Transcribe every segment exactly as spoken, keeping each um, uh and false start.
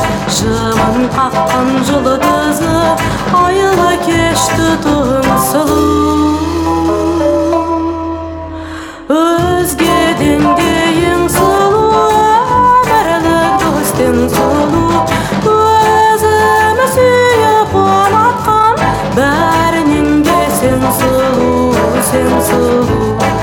жымын қаққан жұлдызы айлы кешті тым сұлу. Өзгеден де ең сұлу, өмірлік достың сұлу, өзімі сүйіп ұнатқан бәрінен де сен сұлу, сен сұлу.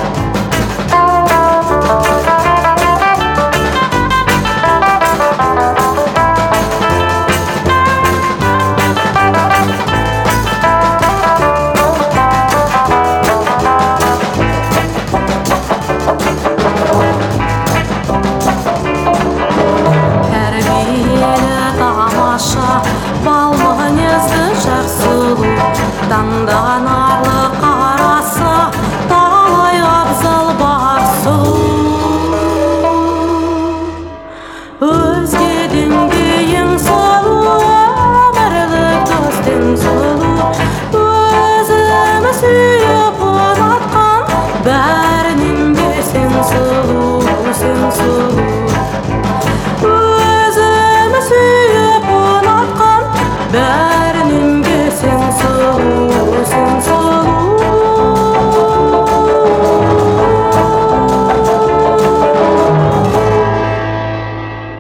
Таңдаған арлы қарасы талай абзал бар сұлу. Өзге